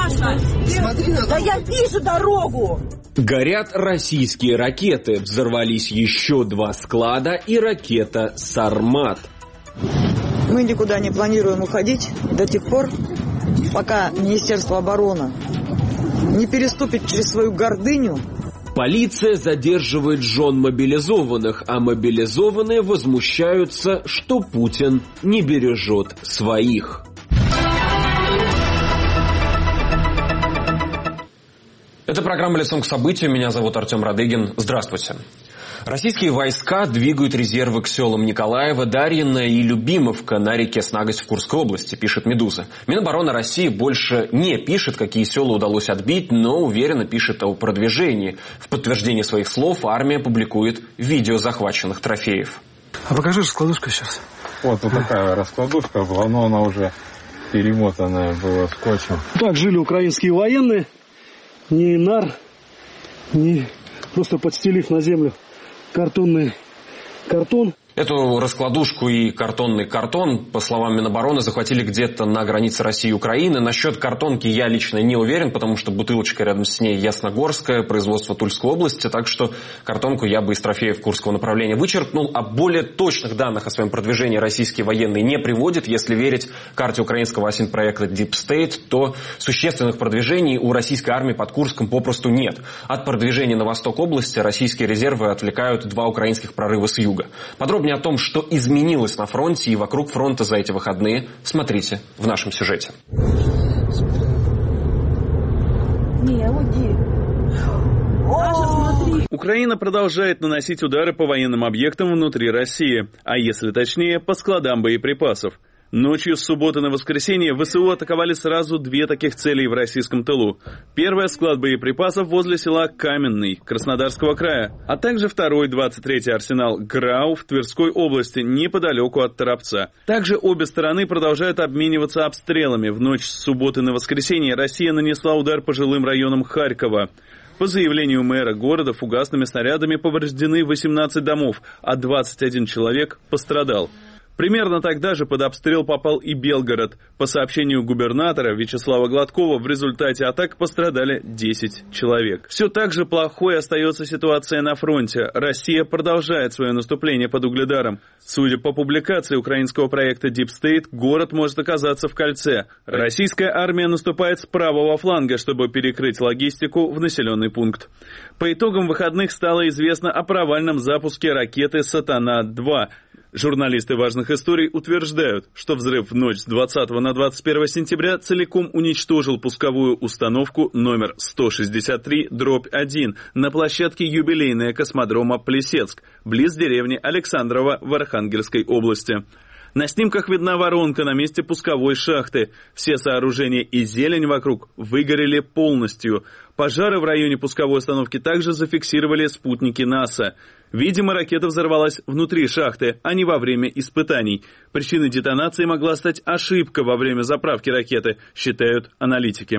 Маша, смотри на дорогу. Да я вижу дорогу. Горят российские ракеты. Взорвались еще 2 склада и ракета «Сармат». Мы никуда не планируем уходить до тех пор, пока Министерство обороны не переступит через свою гордыню. Полиция задерживает жен мобилизованных, а мобилизованные возмущаются, что Путин не бережет своих. Это программа «Лицом к событию». Меня зовут Артем Радыгин. Здравствуйте. Российские войска двигают резервы к селам Николаева, Дарьино и Любимовка на реке Снагость в Курской области, пишет «Медуза». Минобороны России больше не пишет, какие села удалось отбить, но уверенно пишет о продвижении. В подтверждение своих слов армия публикует видео захваченных трофеев. А покажи раскладушку сейчас. Вот такая раскладушка была, но она уже перемотанная была скотчем. Так жили украинские военные, ни нар, ни просто подстелив на землю картон. Эту раскладушку и картонный картон, по словам Минобороны, захватили где-то на границе России и Украины. Насчет картонки я лично не уверен, потому что бутылочка рядом с ней ясногорская, производство Тульской области, так что картонку я бы из трофеев Курского направления вычеркнул. А более точных данных о своем продвижении российские военные не приводят. Если верить карте украинского осинпроекта Deep State, то существенных продвижений у российской армии под Курском попросту нет. От продвижения на восток области российские резервы отвлекают 2 украинских прорыва с юга. Подробнее о том, что изменилось на фронте и вокруг фронта за эти выходные, смотрите в нашем сюжете. Украина продолжает наносить удары по военным объектам внутри России, а если точнее, по складам боеприпасов. Ночью с субботы на воскресенье ВСУ атаковали сразу 2 таких цели в российском тылу. Первый — склад боеприпасов возле села Каменный Краснодарского края, а также второй, 23-й арсенал ГРАУ в Тверской области, неподалеку от Торопца. Также обе стороны продолжают обмениваться обстрелами. В ночь с субботы на воскресенье Россия нанесла удар по жилым районам Харькова. По заявлению мэра города, фугасными снарядами повреждены 18 домов, а 21 человек пострадал. Примерно тогда же под обстрел попал и Белгород. По сообщению губернатора Вячеслава Гладкова, в результате атак пострадали 10 человек. Все так же плохой остается ситуация на фронте. Россия продолжает свое наступление под Угледаром. Судя по публикации украинского проекта Deep State, город может оказаться в кольце. Российская армия наступает с правого фланга, чтобы перекрыть логистику в населенный пункт. По итогам выходных стало известно о провальном запуске ракеты «Сатана-2». Журналисты важных историй утверждают, что взрыв в ночь с 20 на 21 сентября целиком уничтожил пусковую установку номер 163/1 на площадке юбилейная космодрома Плесецк, близ деревни Александрово в Архангельской области. На снимках видна воронка на месте пусковой шахты. Все сооружения и зелень вокруг выгорели полностью. Пожары в районе пусковой установки также зафиксировали спутники НАСА. Видимо, ракета взорвалась внутри шахты, а не во время испытаний. Причиной детонации могла стать ошибка во время заправки ракеты, считают аналитики.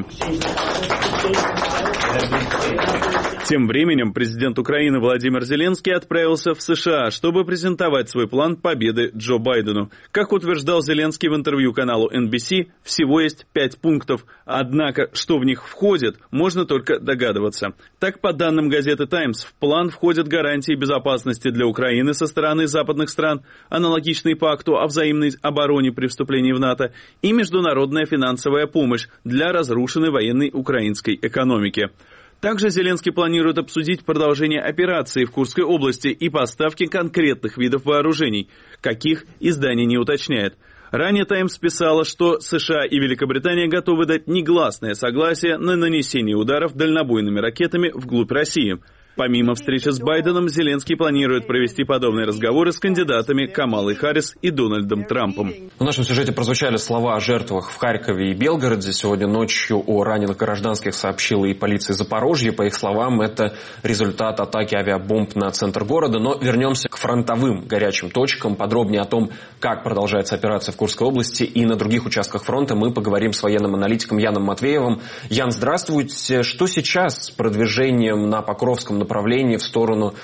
Тем временем президент Украины Владимир Зеленский отправился в США, чтобы презентовать свой план победы Джо Байдену. Как утверждал Зеленский в интервью каналу NBC, всего есть 5 пунктов. Однако, что в них входит, можно только догадываться. Так, по данным газеты «Таймс», в план входят гарантии безопасности для Украины со стороны западных стран, аналогичный пакту о взаимной обороне при вступлении в НАТО, и международная финансовая помощь для разрушенной военной украинской экономики. Также Зеленский планирует обсудить продолжение операции в Курской области и поставки конкретных видов вооружений, каких издание не уточняет. Ранее «Таймс» писала, что США и Великобритания готовы дать негласное согласие на нанесение ударов дальнобойными ракетами вглубь России. Помимо встречи с Байденом, Зеленский планирует провести подобные разговоры с кандидатами Камалой Харрис и Дональдом Трампом. В нашем сюжете прозвучали слова о жертвах в Харькове и Белгороде. Сегодня ночью о раненых гражданских сообщила и полиция Запорожья. По их словам, это результат атаки авиабомб на центр города. Но вернемся к фронтовым горячим точкам. Подробнее о том, как продолжается операция в Курской области и на других участках фронта, мы поговорим с военным аналитиком Яном Матвеевым. Ян, здравствуйте. Что сейчас с продвижением на Покровском направлении в сторону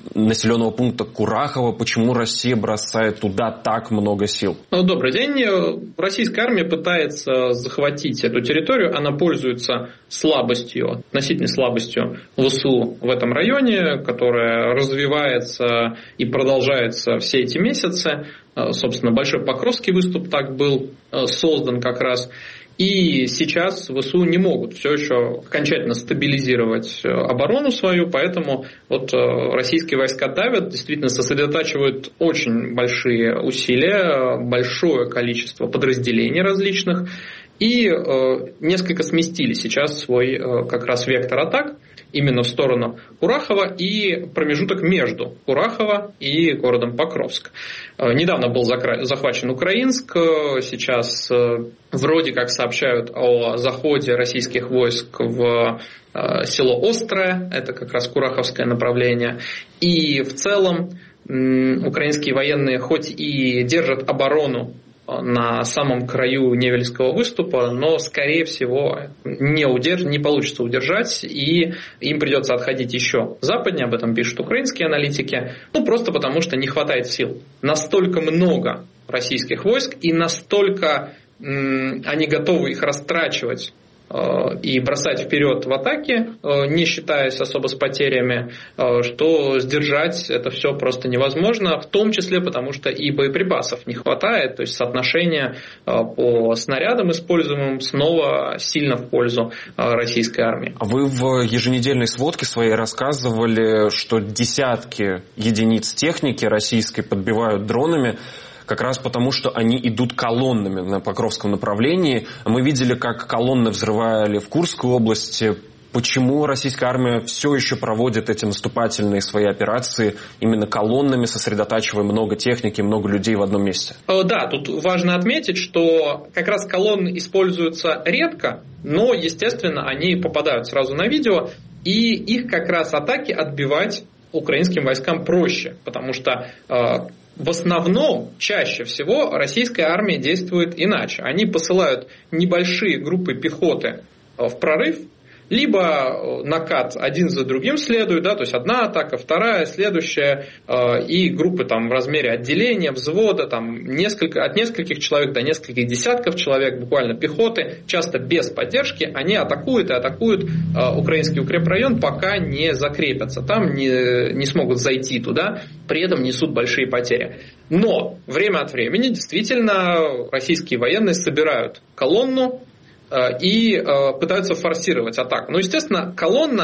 населенного пункта Курахово. Почему Россия бросает туда так много сил? Добрый день. Российская армия пытается захватить эту территорию. Она пользуется слабостью, относительной слабостью ВСУ в этом районе, которая развивается и продолжается все эти месяцы. Собственно, Большой Покровский выступ так был создан как раз. И сейчас ВСУ не могут все еще окончательно стабилизировать оборону свою, поэтому вот российские войска давят, действительно сосредотачивают очень большие усилия, большое количество подразделений различных и несколько сместили сейчас свой как раз вектор атак именно в сторону Курахова и промежуток между Курахово и городом Покровск. Недавно был захвачен Украинск, сейчас вроде как сообщают о заходе российских войск в село Острое, это как раз Кураховское направление, и в целом украинские военные хоть и держат оборону на самом краю Невельского выступа, но, скорее всего, не получится удержать, и им придется отходить еще западнее, об этом пишут украинские аналитики, просто потому что не хватает сил. Настолько много российских войск, и настолько они готовы их растрачивать и бросать вперед в атаке, не считаясь особо с потерями, что сдержать это все просто невозможно, в том числе потому, что и боеприпасов не хватает, то есть соотношение по снарядам, используемым, снова сильно в пользу российской армии. Вы в еженедельной сводке своей рассказывали, что десятки единиц техники российской подбивают дронами, как раз потому, что они идут колоннами на Покровском направлении. Мы видели, как колонны взрывали в Курской области. Почему российская армия все еще проводит эти наступательные свои операции именно колоннами, сосредотачивая много техники, много людей в одном месте? Да, тут важно отметить, что как раз колонны используются редко, но, естественно, они попадают сразу на видео, и их как раз атаки отбивать украинским войскам проще, потому что в основном, чаще всего, российская армия действует иначе. Они посылают небольшие группы пехоты в прорыв, либо накат один за другим следует, то есть одна атака, вторая, следующая, и группы там в размере отделения, взвода, там от нескольких человек до нескольких десятков человек, буквально пехоты, часто без поддержки, они атакуют и атакуют украинский укрепрайон, пока не закрепятся, там не смогут зайти туда, при этом несут большие потери. Но время от времени действительно российские военные собирают колонну и пытаются форсировать атаку. Но, естественно,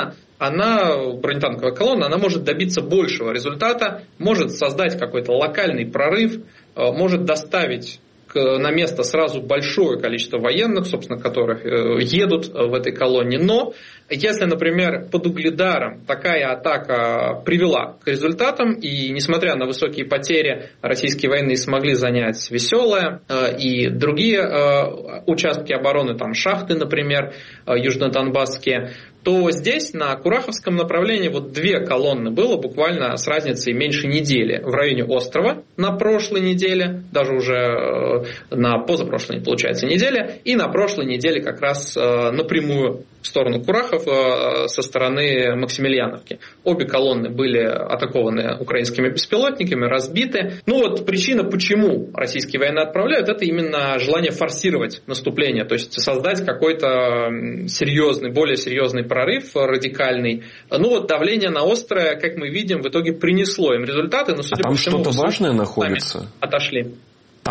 бронетанковая колонна, она может добиться большего результата, может создать какой-то локальный прорыв, может доставить на место сразу большое количество военных, собственно, которых едут в этой колонне. Но если, например, под Угледаром такая атака привела к результатам, и несмотря на высокие потери, российские военные смогли занять Веселое и другие участки обороны, там шахты, например, южнодонбасскские, то здесь, на Кураховском направлении, вот две колонны было буквально с разницей меньше недели. В районе острова на прошлой неделе, даже уже на позапрошлой, получается, неделе, и на прошлой неделе как раз напрямую в сторону Курахов со стороны Максимилиановки. Обе колонны были атакованы украинскими беспилотниками, разбиты. Причина, почему российские военные отправляют, это именно желание форсировать наступление, то есть создать какой-то более серьезный прорыв, радикальный. Давление на Острое, как мы видим, в итоге принесло им результаты, но, судя по всему, что-то важное находится? Отошли. На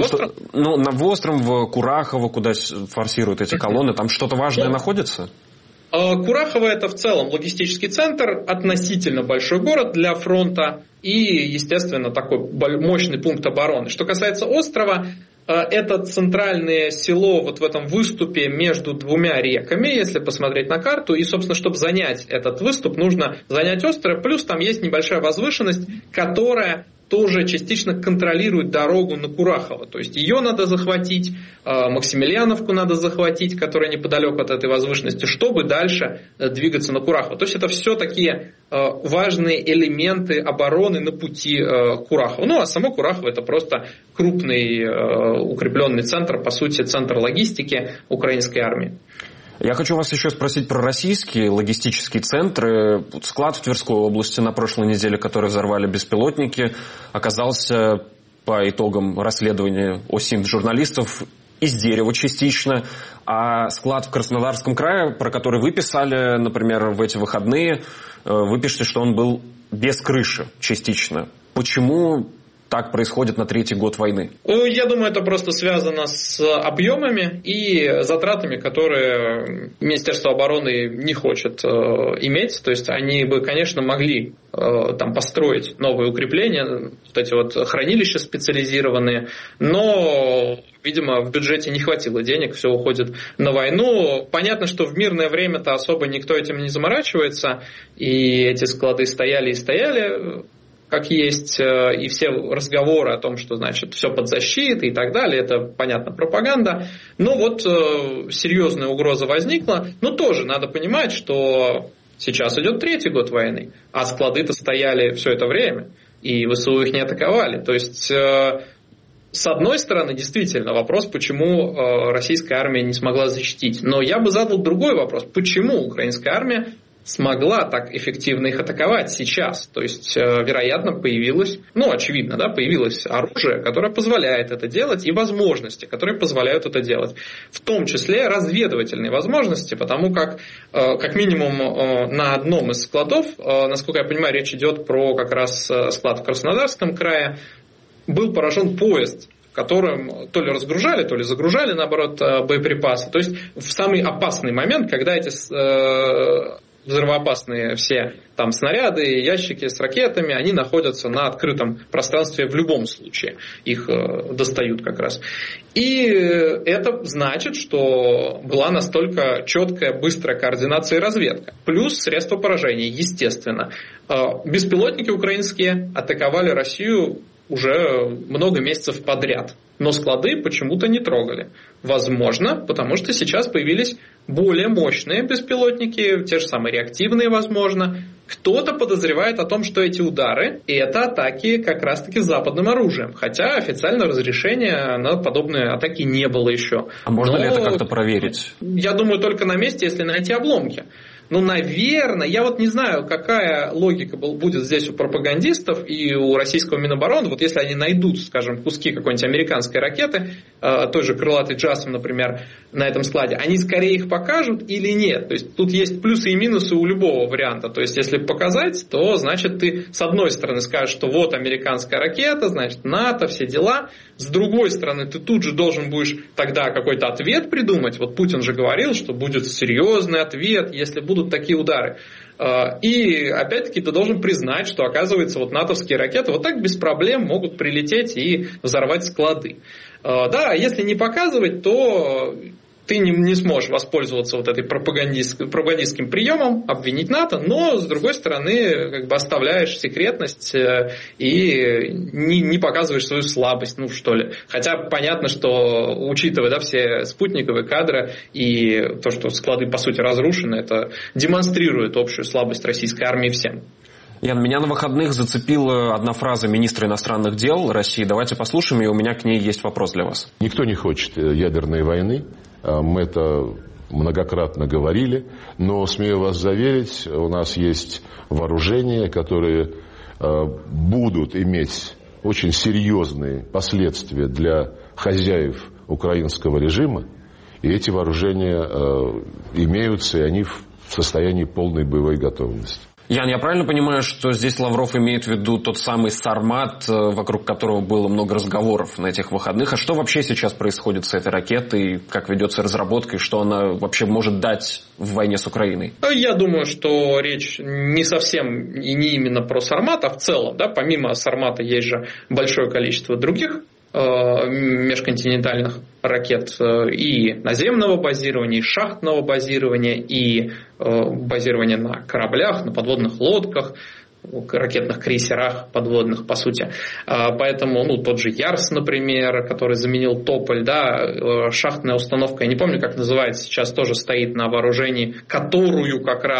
остров, в Курахово, куда форсируют эти колонны, там что-то важное находится? Курахово – это в целом логистический центр, относительно большой город для фронта и, естественно, такой мощный пункт обороны. Что касается острова, это центральное село вот в этом выступе между двумя реками, если посмотреть на карту. И, собственно, чтобы занять этот выступ, нужно занять остров. Плюс там есть небольшая возвышенность, которая тоже частично контролирует дорогу на Курахово. То есть ее надо захватить, Максимилиановку надо захватить, которая неподалеку от этой возвышенности, чтобы дальше двигаться на Курахово. То есть это все такие важные элементы обороны на пути к Курахову. А само Курахово — это просто крупный укрепленный центр, по сути, центр логистики украинской армии. Я хочу вас еще спросить про российские логистические центры. Склад в Тверской области на прошлой неделе, который взорвали беспилотники, оказался по итогам расследования ОСИНТ журналистов из дерева частично. А склад в Краснодарском крае, про который вы писали, например, в эти выходные, вы пишете, что он был без крыши частично. Почему так происходит на 3-й год войны? Я думаю, это просто связано с объемами и затратами, которые Министерство обороны не хочет иметь. То есть они бы, конечно, могли там построить новые укрепления, вот эти вот хранилища специализированные, но, видимо, в бюджете не хватило денег, все уходит на войну. Понятно, что в мирное время-то особо никто этим не заморачивается, и эти склады стояли и стояли, как есть, и все разговоры о том, что, значит, все под защитой и так далее, это, понятно, пропаганда. Но вот серьезная угроза возникла. Но тоже надо понимать, что сейчас идет 3-й год войны, а склады-то стояли все это время, и ВСУ их не атаковали. То есть, с одной стороны, действительно, вопрос, почему российская армия не смогла защитить. Но я бы задал другой вопрос. Почему украинская армия смогла так эффективно их атаковать сейчас? То есть, вероятно, появилось, очевидно, да, появилось оружие, которое позволяет это делать, и возможности, которые позволяют это делать. В том числе разведывательные возможности, потому как минимум на одном из складов, насколько я понимаю, речь идет про как раз склад в Краснодарском крае, был поражен поезд, в котором то ли разгружали, то ли загружали, наоборот, боеприпасы. То есть, в самый опасный момент, когда эти взрывоопасные все там снаряды, ящики с ракетами, они находятся на открытом пространстве в любом случае. Их достают как раз. И это значит, что была настолько четкая, быстрая координация и разведка. Плюс средства поражения, естественно. Беспилотники украинские атаковали Россию уже много месяцев подряд. Но склады почему-то не трогали. Возможно, потому что сейчас появились более мощные беспилотники, те же самые реактивные, возможно. Кто-то подозревает о том, что эти удары – это атаки как раз-таки западным оружием. Хотя официально разрешения на подобные атаки не было еще. А можно ли это как-то проверить? Я думаю, только на месте, если найти обломки. Наверное, я вот не знаю, какая логика будет здесь у пропагандистов и у российского Минобороны. Вот если они найдут, скажем, куски какой-нибудь американской ракеты, той же крылатой JASM, например, на этом складе, они скорее их покажут или нет? То есть тут есть плюсы и минусы у любого варианта. То есть если показать, то значит ты с одной стороны скажешь, что вот американская ракета, значит НАТО, все дела. С другой стороны, ты тут же должен будешь тогда какой-то ответ придумать. Вот Путин же говорил, что будет серьезный ответ, если будут такие удары. И опять-таки ты должен признать, что оказывается вот натовские ракеты вот так без проблем могут прилететь и взорвать склады. Да, если не показывать, то ты не сможешь воспользоваться вот этой пропагандистским приемом, обвинить НАТО, но, с другой стороны, как бы оставляешь секретность и не показываешь свою слабость, что ли. Хотя понятно, что, учитывая все спутниковые кадры и то, что склады, по сути, разрушены, это демонстрирует общую слабость российской армии всем. Ян, меня на выходных зацепила одна фраза министра иностранных дел России. Давайте послушаем, и у меня к ней есть вопрос для вас. Никто не хочет ядерной войны. Мы это многократно говорили. Но, смею вас заверить, у нас есть вооружения, которые будут иметь очень серьезные последствия для хозяев украинского режима. И эти вооружения имеются, и они в состоянии полной боевой готовности. Ян, я правильно понимаю, что здесь Лавров имеет в виду тот самый Сармат, вокруг которого было много разговоров на этих выходных? А что вообще сейчас происходит с этой ракетой? Как ведется разработка? И что она вообще может дать в войне с Украиной? Я думаю, что речь не совсем и не именно про Сармат, а в целом. Да, помимо Сармата есть же большое количество других межконтинентальных ракет и наземного базирования, и шахтного базирования, и базирования на кораблях, на подводных лодках, ракетных крейсерах подводных, по сути. Поэтому, тот же Ярс, например, который заменил Тополь, да, шахтная установка, я не помню, как называется, сейчас тоже стоит на вооружении, которую как раз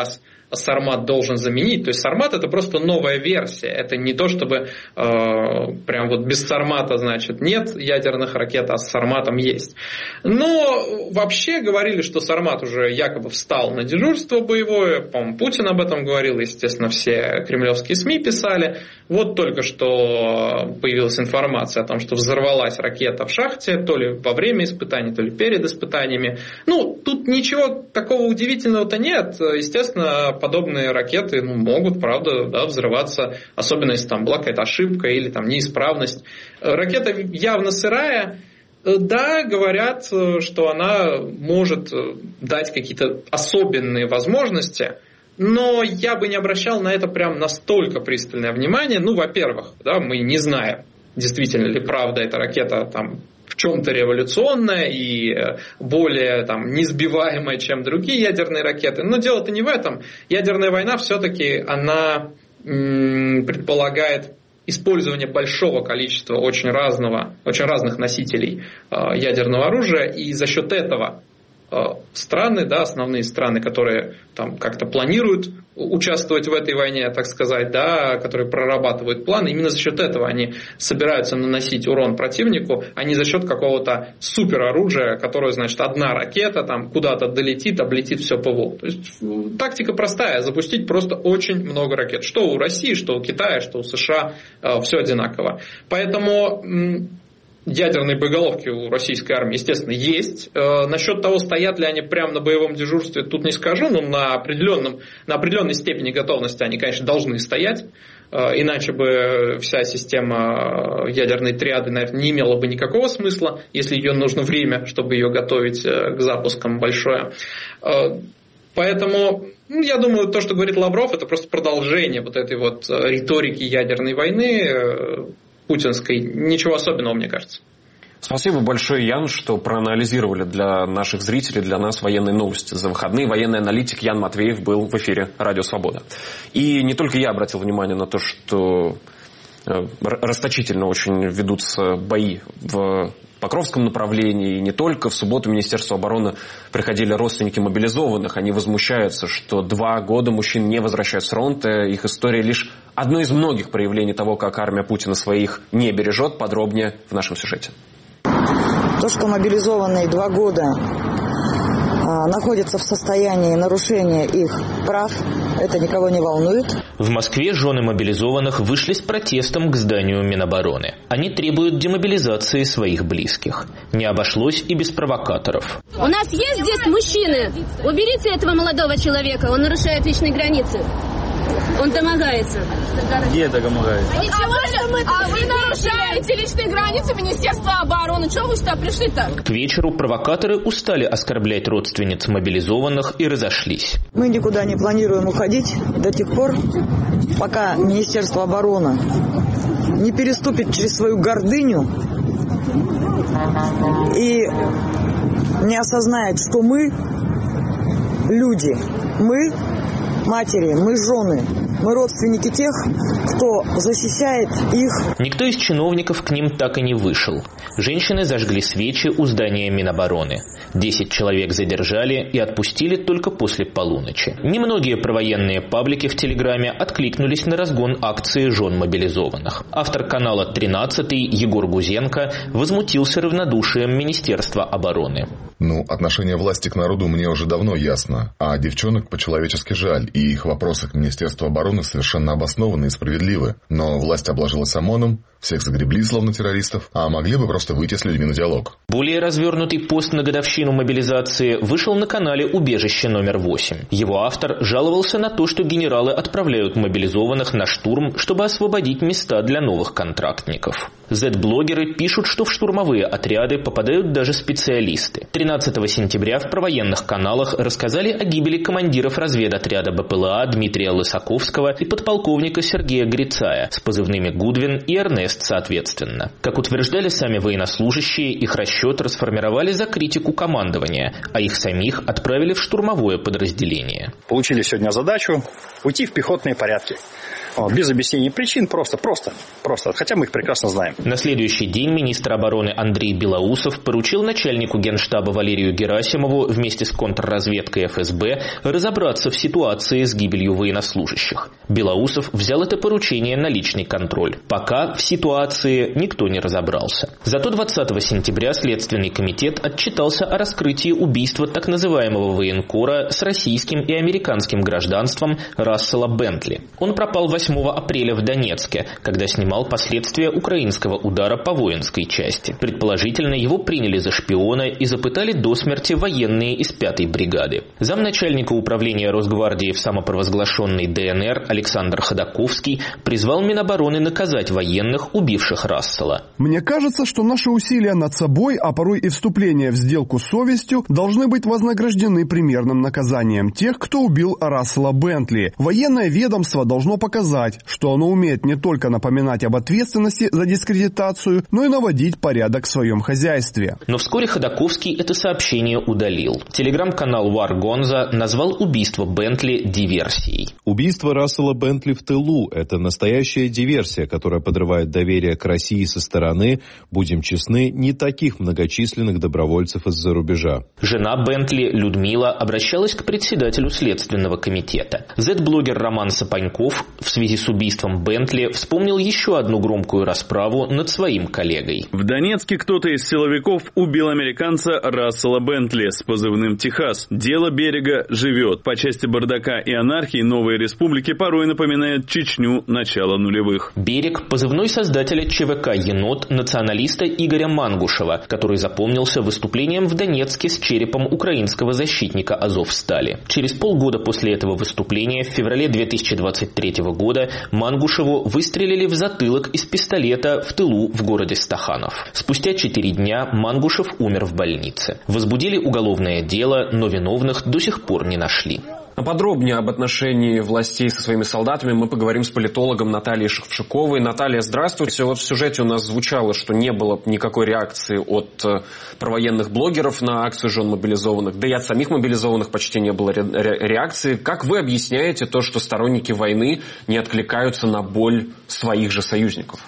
Сармат должен заменить. То есть Сармат — это просто новая версия. Это не то, чтобы прям вот без Сармата, значит, нет ядерных ракет, а с Сарматом есть. Но вообще говорили, что Сармат уже якобы встал на дежурство боевое. По-моему, Путин об этом говорил, естественно, все кремлевские СМИ писали. Вот только что появилась информация о том, что взорвалась ракета в шахте, то ли во время испытаний, то ли перед испытаниями. Ну, тут ничего такого удивительного-то нет. Естественно, подобные ракеты могут, правда, да, взрываться, особенно если там была какая-то ошибка или там неисправность. Ракета явно сырая. Да, говорят, что она может дать какие-то особенные возможности, но я бы не обращал на это прям настолько пристальное внимание. Ну, во-первых, да, мы не знаем, действительно ли правда эта ракета там в чем-то революционная и более там несбиваемая, чем другие ядерные ракеты. Но дело-то не в этом. Ядерная война все-таки она предполагает использование большого количества очень разных носителей ядерного оружия, и за счет этого страны, да, основные страны, которые там как-то планируют участвовать в этой войне, так сказать, да, которые прорабатывают планы, именно за счет этого они собираются наносить урон противнику, а не за счет какого-то супероружия, которое, значит, одна ракета там куда-то долетит, облетит все ПВО. То есть тактика простая, запустить просто очень много ракет. Что у России, что у Китая, что у США, все одинаково. Поэтому ядерные боеголовки у российской армии, естественно, есть. Насчет того, стоят ли они прямо на боевом дежурстве, тут не скажу, но на определенной степени готовности они, конечно, должны стоять. Иначе бы вся система ядерной триады, наверное, не имела бы никакого смысла, если ее нужно время, чтобы ее готовить к запускам большое. Поэтому, я думаю, то, что говорит Лавров, это просто продолжение вот этой вот риторики ядерной войны путинской. Ничего особенного, мне кажется. Спасибо большое, Ян, что проанализировали для наших зрителей, для нас военные новости. За выходные военный аналитик Ян Матвеев был в эфире «Радио Свобода». И не только я обратил внимание на то, что расточительно очень ведутся бои в Покровском направлении, и не только. В субботу в Министерство обороны приходили родственники мобилизованных. Они возмущаются, что 2 года мужчин не возвращают с фронта. Их история лишь одно из многих проявлений того, как армия Путина своих не бережет. Подробнее в нашем сюжете. То, что мобилизованные 2 года находятся в состоянии нарушения их прав, это никого не волнует. В Москве жены мобилизованных вышли с протестом к зданию Минобороны. Они требуют демобилизации своих близких. Не обошлось и без провокаторов. У нас есть здесь мужчины. Уберите этого молодого человека, он нарушает личные границы. Он домогается. Где это домогается? А вы нарушаете личные границы Министерства обороны. Чего вы сюда пришли-то? К вечеру провокаторы устали оскорблять родственниц мобилизованных и разошлись. Мы никуда не планируем уходить до тех пор, пока Министерство обороны не переступит через свою гордыню и не осознает, что мы люди, мы матери, мы жены, мы родственники тех, кто защищает их. Никто из чиновников к ним так и не вышел. Женщины зажгли свечи у здания Минобороны. 10 человек задержали и отпустили только после полуночи. Немногие провоенные паблики в Телеграме откликнулись на разгон акции жен мобилизованных. Автор канала «13» Егор Гузенко возмутился равнодушием Министерства обороны. Отношение власти к народу мне уже давно ясно, а девчонок по-человечески жаль, и их вопросы к Министерству обороны совершенно обоснованы и справедливы. Но власть обложилась ОМОНом, всех загребли словно террористов, а могли бы просто выйти с людьми на диалог. Более развернутый пост на годовщину мобилизации вышел на канале «Убежище номер 8». Его автор жаловался на то, что генералы отправляют мобилизованных на штурм, чтобы освободить места для новых контрактников. Z-блогеры пишут, что в штурмовые отряды попадают даже специалисты. 13 сентября в провоенных каналах рассказали о гибели командиров разведотряда БПЛА Дмитрия Лысаковского и подполковника Сергея Грицая с позывными «Гудвин» и «Эрнест» соответственно. Как утверждали сами военнослужащие, их расчет расформировали за критику командования, а их самих отправили в штурмовое подразделение. Получили сегодня задачу уйти в пехотные порядки. Без объяснения причин, просто. Хотя мы их прекрасно знаем. На следующий день министр обороны Андрей Белоусов поручил начальнику Генштаба Валерию Герасимову вместе с контрразведкой ФСБ разобраться в ситуации с гибелью военнослужащих. Белоусов взял это поручение на личный контроль. Пока в ситуации никто не разобрался. Зато 20 сентября Следственный комитет отчитался о раскрытии убийства так называемого военкора с российским и американским гражданством Рассела Бентли. Он пропал 8 апреля в Донецке, когда снимал последствия украинского удара по воинской части. Предположительно, его приняли за шпиона и запытали до смерти военные из 5-й бригады. Замначальника управления Росгвардии в самопровозглашенной ДНР Александр Ходаковский призвал Минобороны наказать военных, убивших Рассела. Мне кажется, что наши усилия над собой, а порой и вступление в сделку с совестью, должны быть вознаграждены примерным наказанием тех, кто убил Рассела Бентли. Военное ведомство должно показать, что оно умеет не только напоминать об ответственности за дискредитацию, но и наводить порядок в своем хозяйстве. Но вскоре Ходаковский это сообщение удалил. Телеграм-канал War Gonza назвал убийство Бентли диверсией. Убийство Рассела Бентли в тылу – это настоящая диверсия, которая подрывает доверие к России со стороны, будем честны, не таких многочисленных добровольцев из-за рубежа. Жена Бентли, Людмила, обращалась к председателю Следственного комитета. Зет-блогер Роман Сапаньков в связи с убийством Бентли вспомнил еще одну громкую расправу над своим коллегой. В Донецке кто-то из силовиков убил американца Рассела Бентли с позывным «Техас». Дело Берега живет. По части бардака и анархии новые республики порой напоминают Чечню начала нулевых. Берег – позывной создателя ЧВК «Енот» националиста Игоря Мангушева, который запомнился выступлением в Донецке с черепом украинского защитника Азовстали. Через полгода после этого выступления, в феврале 2023 года, Мангушеву выстрелили в затылок из пистолета в тылу в городе Стаханов. Спустя 4 дня Мангушев умер в больнице. Возбудили уголовное дело, но виновных до сих пор не нашли. А подробнее об отношении властей со своими солдатами мы поговорим с политологом Натальей Шевчуковой. Наталья, здравствуйте. Вот в сюжете у нас звучало, что не было никакой реакции от провоенных блогеров на акцию жен мобилизованных, да и от самих мобилизованных почти не было реакции. Как вы объясняете то, что сторонники войны не откликаются на боль своих же союзников?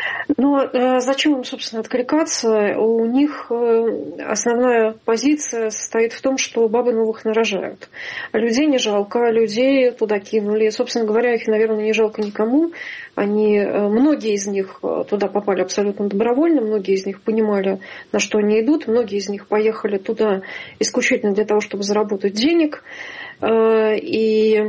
Но зачем им, собственно, откликаться? У них основная позиция состоит в том, что бабы новых нарожают. Людей не жалко, людей туда кинули. Собственно говоря, их, наверное, не жалко никому. Многие из них туда попали абсолютно добровольно, многие из них понимали, на что они идут, многие из них поехали туда исключительно для того, чтобы заработать денег. И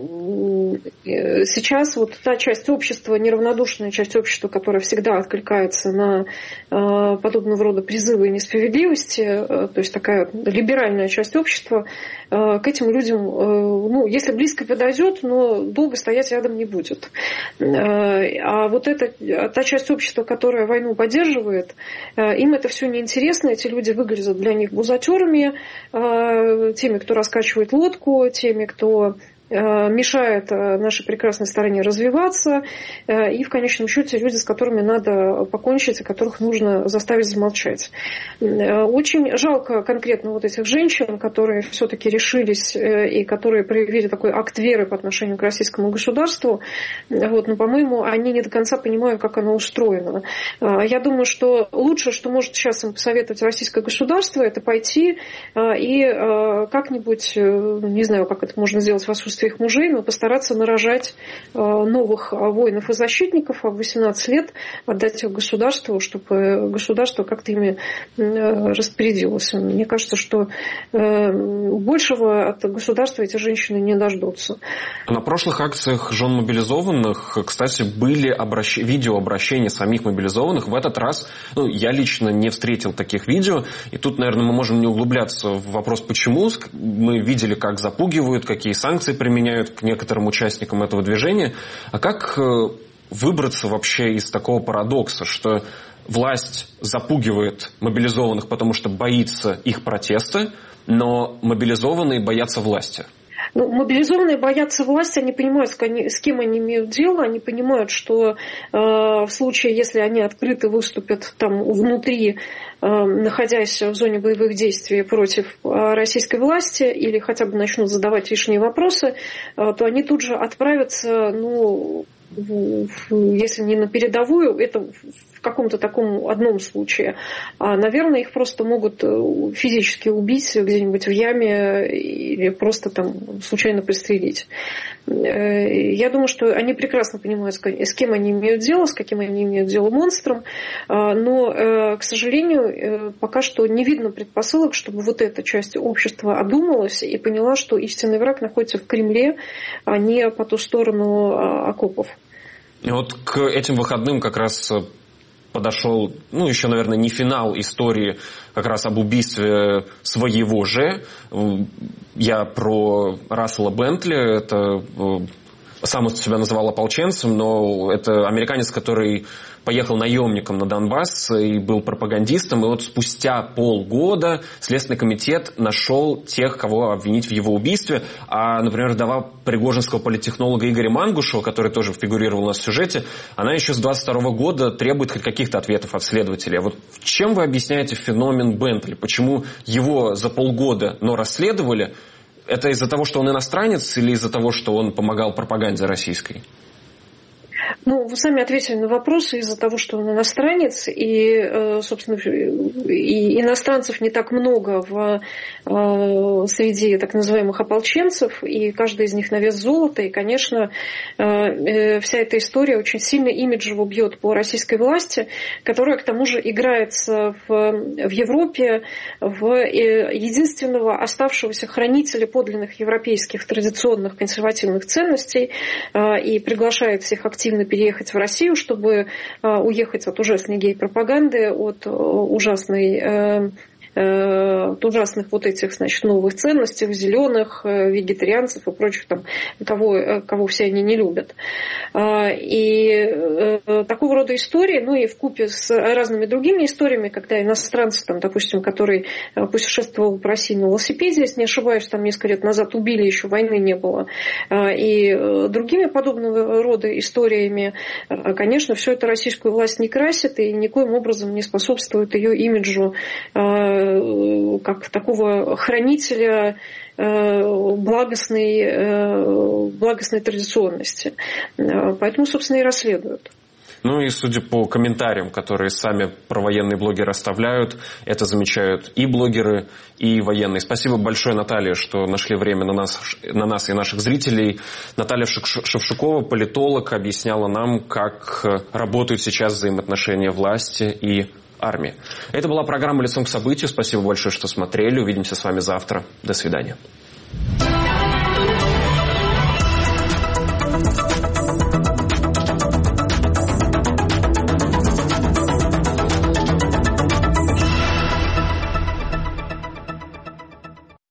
сейчас вот та часть общества, неравнодушная часть общества, которая всегда откликается на подобного рода призывы несправедливости, то есть такая либеральная часть общества, к этим людям, если близко подойдет, но долго стоять рядом не будет. А вот та часть общества, которая войну поддерживает, им это все неинтересно, эти люди выглядят для них бузатерами, теми, кто раскачивает лодку, теми, кто мешает нашей прекрасной стороне развиваться, и в конечном счете люди, с которыми надо покончить, и которых нужно заставить замолчать. Очень жалко конкретно вот этих женщин, которые все-таки решились и которые проявили такой акт веры по отношению к российскому государству, но, по-моему, они не до конца понимают, как оно устроено. Я думаю, что лучшее, что может сейчас им посоветовать российское государство, это пойти и как-нибудь, не знаю, как это можно сделать в отсутствии их мужей, но постараться нарожать новых воинов и защитников, а в 18 лет отдать их государству, чтобы государство как-то ими распорядилось. Мне кажется, что большего от государства эти женщины не дождутся. На прошлых акциях жен мобилизованных, кстати, были видеообращения самих мобилизованных. В этот раз я лично не встретил таких видео. И тут, наверное, мы можем не углубляться в вопрос, почему. Мы видели, как запугивают, какие санкции применяют к некоторым участникам этого движения. А как выбраться вообще из такого парадокса, что власть запугивает мобилизованных, потому что боится их протеста, но мобилизованные боятся власти? Мобилизованные боятся власти, они понимают, с кем они имеют дело, они понимают, что в случае, если они открыто выступят там внутри, находясь в зоне боевых действий против российской власти или хотя бы начнут задавать лишние вопросы, то они тут же отправятся, если не на передовую, это в каком-то таком одном случае. А, наверное, их просто могут физически убить где-нибудь в яме или просто там случайно пристрелить. Я думаю, что они прекрасно понимают, с кем они имеют дело, с каким они имеют дело монстром, но, к сожалению, пока что не видно предпосылок, чтобы вот эта часть общества одумалась и поняла, что истинный враг находится в Кремле, а не по ту сторону окопов. И вот к этим выходным как раз подошел, еще, наверное, не финал истории как раз об убийстве своего же. Я про Рассела Бентли, это сам себя называл ополченцем, но это американец, который поехал наемником на Донбасс и был пропагандистом. И вот спустя полгода Следственный комитет нашел тех, кого обвинить в его убийстве. А, например, вдова пригожинского политтехнолога Игоря Мангушева, который тоже фигурировал у нас в сюжете, она еще с 22 года требует хоть каких-то ответов от следователей. А вот чем вы объясняете феномен Бентли? Почему его за полгода, но расследовали? Это из-за того, что он иностранец, или из-за того, что он помогал пропаганде российской? Вы сами ответили на вопрос из-за того, что он иностранец, и, собственно, и иностранцев не так много среди так называемых ополченцев, и каждый из них на вес золота, и, конечно, вся эта история очень сильно имиджево бьет по российской власти, которая, к тому же, играется в Европе в единственного оставшегося хранителя подлинных европейских традиционных консервативных ценностей и приглашает всех активно переехать в Россию, чтобы уехать от ужасной гей-пропаганды, от ужасных вот этих, значит, новых ценностей, зеленых, вегетарианцев и прочих там, кого все они не любят. И такого рода истории, и вкупе с разными другими историями, когда иностранцы, там, допустим, который путешествовал по России на велосипеде, если не ошибаюсь, там несколько лет назад убили, еще войны не было, и другими подобного рода историями, конечно, все это российскую власть не красит и никоим образом не способствует ее имиджу как такого хранителя благостной традиционности. Поэтому, собственно, и расследуют. И судя по комментариям, которые сами провоенные блогеры оставляют, это замечают и блогеры, и военные. Спасибо большое, Наталья, что нашли время на нас и наших зрителей. Наталья Шевчукова, политолог, объясняла нам, как работают сейчас взаимоотношения власти и армии. Это была программа «Лицом к событию». Спасибо большое, что смотрели. Увидимся с вами завтра. До свидания.